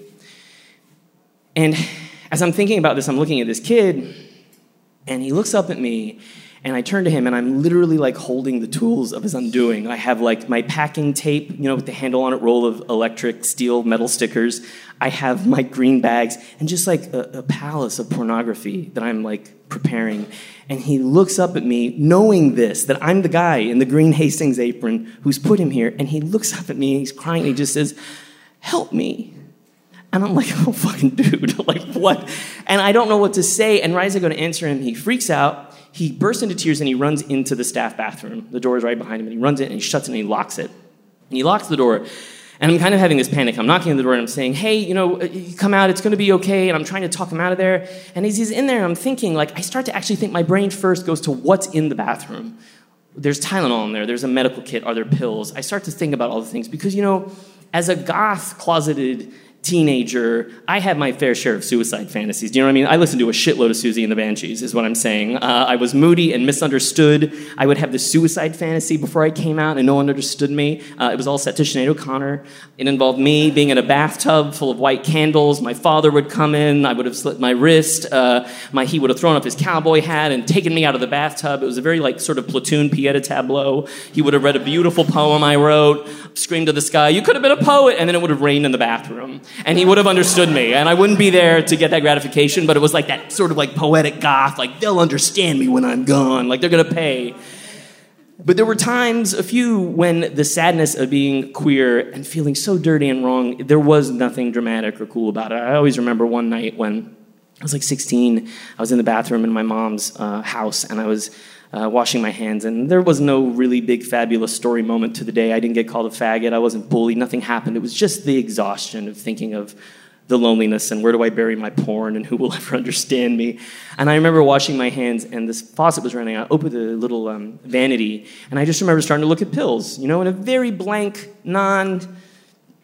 And as I'm thinking about this, I'm looking at this kid, and he looks up at me, and I turn to him, and I'm literally like holding the tools of his undoing. I have like my packing tape, with the handle on it, roll of electric steel metal stickers. I have my green bags, and just like a palace of pornography that I'm like preparing. And he looks up at me, knowing this, that I'm the guy in the green Hastings apron who's put him here. And he looks up at me, and he's crying, and he just says, help me. And I'm like, oh, fucking dude, like what? And I don't know what to say. And right as I go to answer him, he freaks out. He bursts into tears, and he runs into the staff bathroom. The door is right behind him, and he runs in, and he shuts it, and he locks it. And he locks the door, and I'm kind of having this panic. I'm knocking on the door, and I'm saying, hey, you come out, it's going to be okay, and I'm trying to talk him out of there. And as he's in there, I'm thinking, like, I start to actually think my brain first goes to what's in the bathroom. There's Tylenol in there. There's a medical kit. Are there pills? I start to think about all the things because, as a goth, closeted teenager, I had my fair share of suicide fantasies. Do you know what I mean? I listened to a shitload of Susie and the Banshees, is what I'm saying. I was moody and misunderstood. I would have the suicide fantasy before I came out, and no one understood me. It was all set to Sinead O'Connor. It involved me being in a bathtub full of white candles. My father would come in. I would have slit my wrist. He would have thrown up his cowboy hat and taken me out of the bathtub. It was a very sort of Platoon pied a tableau. He would have read a beautiful poem I wrote, screamed to the sky, you could have been a poet, and then it would have rained in the bathroom. And he would have understood me, and I wouldn't be there to get that gratification, but it was like that sort of like poetic goth, like they'll understand me when I'm gone, like they're gonna pay. But there were times, a few, when the sadness of being queer and feeling so dirty and wrong, there was nothing dramatic or cool about it. I always remember one night when I was like 16, I was in the bathroom in my mom's house, and I was washing my hands, and there was no really big fabulous story moment to the day. I didn't get called a faggot, I wasn't bullied, nothing happened. It was just the exhaustion of thinking of the loneliness and where do I bury my porn and who will ever understand me. And I remember washing my hands, and this faucet was running out. I opened the little vanity, and I just remember starting to look at pills, in a very blank,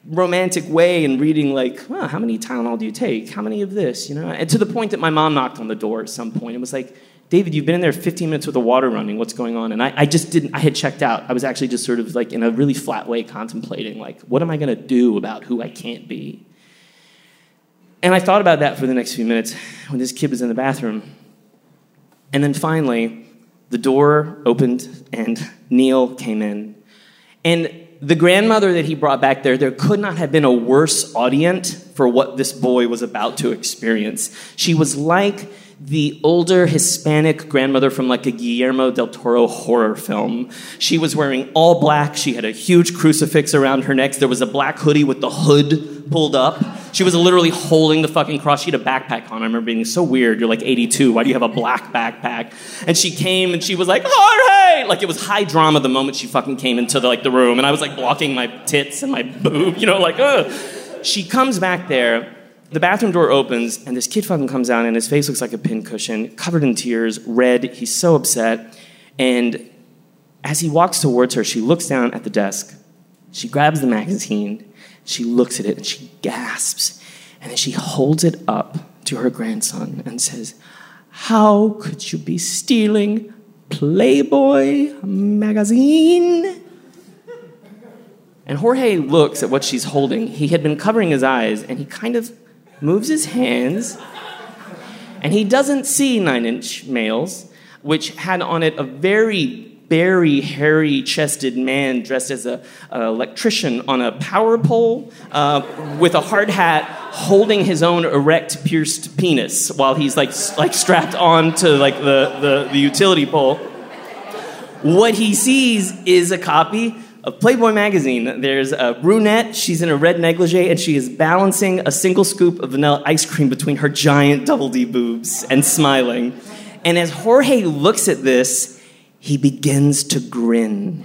romantic way and reading like, well, how many Tylenol do you take? How many of this, you know? And to the point that my mom knocked on the door at some point and was like, David, you've been in there 15 minutes with the water running. What's going on? And I just didn't, I had checked out. I was actually just sort of like in a really flat way contemplating like, what am I going to do about who I can't be? And I thought about that for the next few minutes when this kid was in the bathroom. And then finally, the door opened and Neil came in. And the grandmother that he brought back there could not have been a worse audience for what this boy was about to experience. She was like the older Hispanic grandmother from like a Guillermo del Toro horror film. She was wearing all black. She had a huge crucifix around her neck. There was a black hoodie with the hood pulled up. She was literally holding the fucking cross. She had a backpack on. I remember being so weird. You're like 82. Why do you have a black backpack? And she came and she was like, Jorge! Like it was high drama the moment she fucking came into the room. And I was like blocking my tits and my boob, you know, like, ugh. She comes back there. The bathroom door opens, and this kid fucking comes out, and his face looks like a pincushion, covered in tears, red. He's so upset. And as he walks towards her, she looks down at the desk. She grabs the magazine. She looks at it, and she gasps. And then she holds it up to her grandson and says, "How could you be stealing Playboy magazine?" And Jorge looks at what she's holding. He had been covering his eyes, and he kind of moves his hands, and he doesn't see 9 Inch Nails, which had on it a very, very hairy-chested man dressed as an electrician on a power pole with a hard hat holding his own erect, pierced penis while he's like strapped on to like the utility pole. What he sees is a copy of Playboy magazine. There's a brunette, she's in a red negligee, and she is balancing a single scoop of vanilla ice cream between her giant double D boobs and smiling. And as Jorge looks at this, he begins to grin.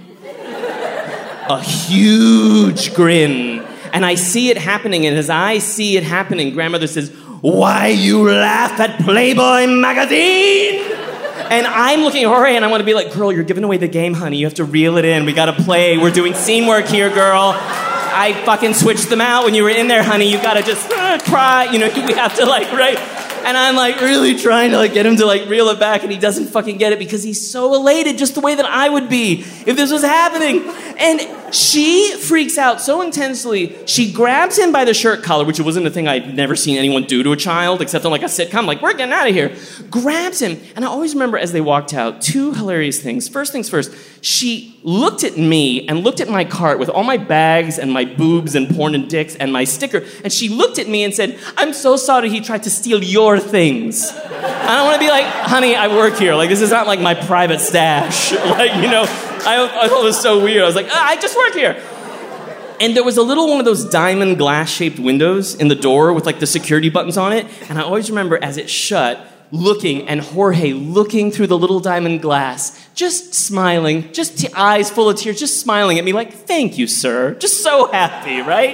A huge grin. And I see it happening, and as I see it happening, grandmother says, "Why you laugh at Playboy magazine?" And I'm looking at Jorge, and I want to be like, "Girl, you're giving away the game, honey. You have to reel it in. We got to play. We're doing scene work here, girl. I fucking switched them out when you were in there, honey. You got to just cry. You know, we have to like, right?" And I'm like really trying to like get him to like reel it back, and he doesn't fucking get it because he's so elated, just the way that I would be if this was happening. And she freaks out so intensely, she grabs him by the shirt collar, which wasn't a thing I'd never seen anyone do to a child, except on like a sitcom, like, we're getting out of here. Grabs him, and I always remember as they walked out, 2 hilarious things. First things first, she looked at me and looked at my cart with all my bags and my boobs and porn and dicks and my sticker, and she looked at me and said, "I'm so sorry he tried to steal your things." I don't want to be like, "Honey, I work here. Like, this is not like my private stash." Like, you know, I thought it was so weird. I was like, "I just work here." And there was a little one of those diamond glass-shaped windows in the door with like the security buttons on it. And I always remember as it shut, looking, and Jorge looking through the little diamond glass, just smiling, just eyes full of tears, just smiling at me like, "Thank you, sir." Just so happy, right?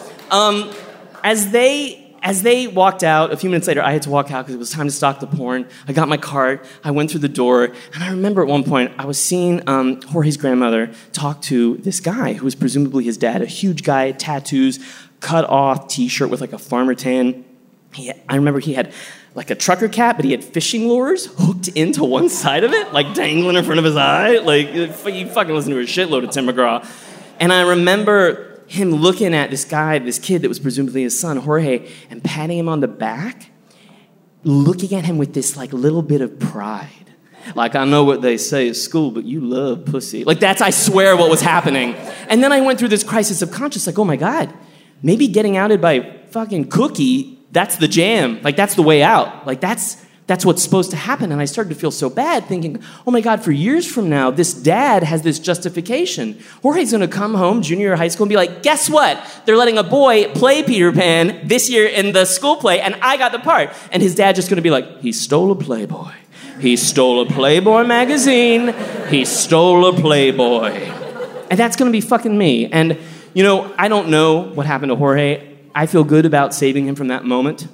As they walked out, a few minutes later, I had to walk out because it was time to stock the porn. I got my cart, I went through the door, and I remember at one point, I was seeing Jorge's grandmother talk to this guy who was presumably his dad, a huge guy, tattoos, cut off t-shirt with like a farmer tan. I remember he had like a trucker cap, but he had fishing lures hooked into one side of it, like dangling in front of his eye. Like, you fucking listen to a shitload of Tim McGraw. And I remember him looking at this guy, this kid that was presumably his son, Jorge, and patting him on the back, looking at him with this like little bit of pride. Like, "I know what they say at school, but you love pussy." Like, that's, I swear, what was happening. And then I went through this crisis of conscience, like, oh my God, maybe getting outed by fucking Cookie, that's the jam. Like, that's the way out. Like, that's what's supposed to happen. And I started to feel so bad, thinking, oh my God, for years from now, this dad has this justification. Jorge's going to come home, junior year of high school, and be like, "Guess what? They're letting a boy play Peter Pan this year in the school play, and I got the part." And his dad just going to be like, "He stole a Playboy. He stole a Playboy magazine. He stole a Playboy." And that's going to be fucking me. And, you know, I don't know what happened to Jorge. I feel good about saving him from that moment.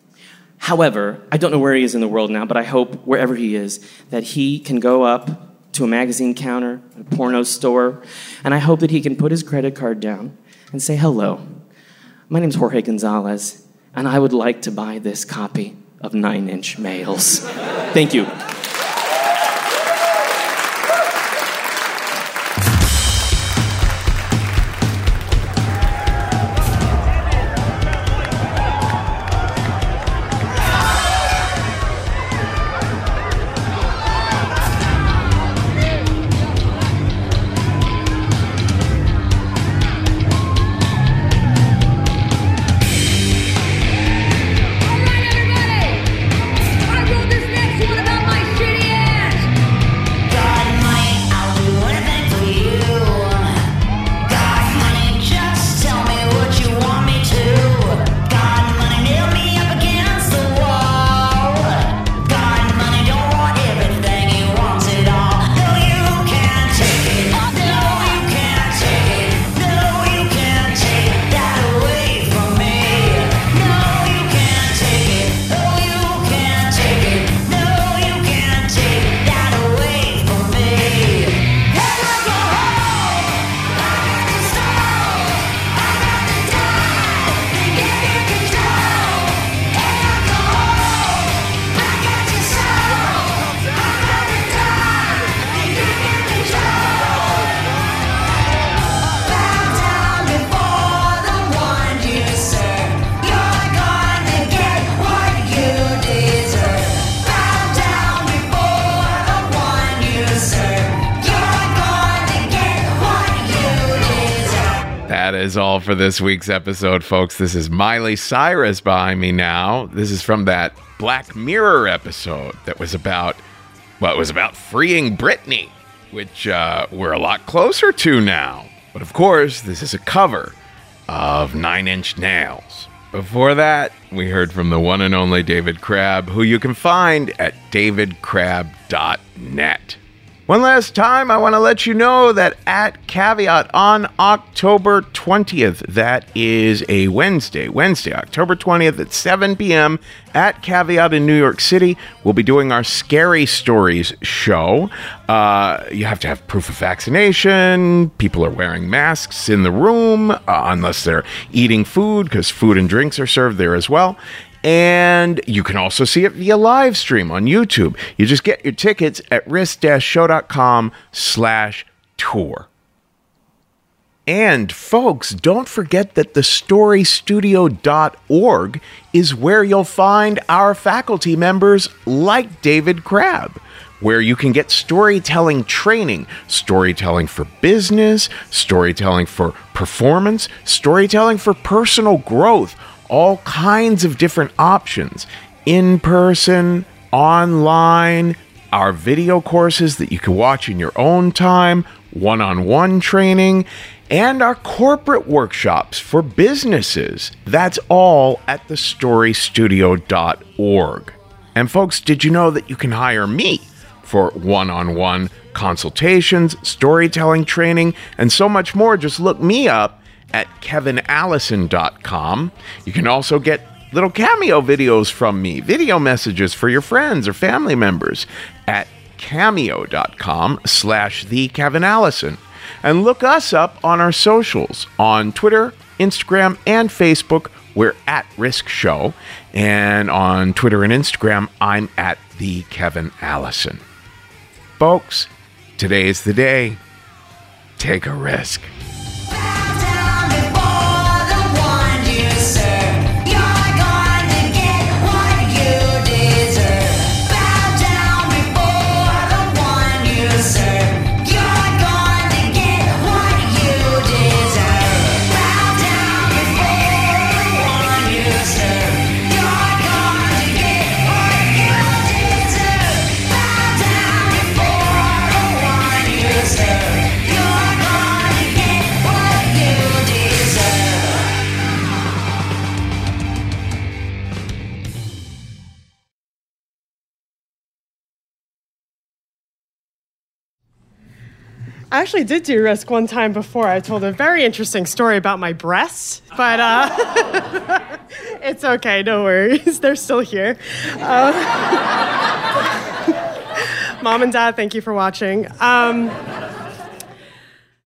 However, I don't know where he is in the world now, but I hope wherever he is, that he can go up to a magazine counter, a porno store, and I hope that he can put his credit card down and say, hello, my name's Jorge Gonzalez, and I would like to buy this copy of 9 Inch Nails. Thank you. Is all for this week's episode, folks. This is Miley Cyrus behind me now. This is from that Black Mirror episode that was about, well, it was about freeing Britney, which we're a lot closer to now. But of course, this is a cover of 9 Inch Nails. Before that, we heard from the one and only David Crabb, who you can find at davidcrabb.net. One last time, I want to let you know that at Caveat on October 20th, that is a Wednesday, October 20th at 7 p.m. at Caveat in New York City, we'll be doing our Scary Stories show. You have to have proof of vaccination. People are wearing masks in the room, unless they're eating food, because food and drinks are served there as well. And you can also see it via live stream on YouTube. You just get your tickets at risk-show.com/tour. And folks, don't forget that thestorystudio.org is where you'll find our faculty members like David Crabb, where you can get storytelling training, storytelling for business, storytelling for performance, storytelling for personal growth, all kinds of different options, in person, online, our video courses that you can watch in your own time, one-on-one training, and our corporate workshops for businesses. That's all at thestorystudio.org. And folks, did you know that you can hire me for one-on-one consultations, storytelling training, and so much more? Just look me up at kevinallison.com. You can also get little cameo videos from me, video messages for your friends or family members at cameo.com/thekevinallison. And look us up on our socials on Twitter, Instagram, and Facebook. We're at Risk Show. And on Twitter and Instagram, I'm at the Kevin Allison. Folks, today's the day. Take a risk. I actually did do Risk one time before. I told a very interesting story about my breasts, but it's okay, no worries. They're still here. Mom and Dad, thank you for watching.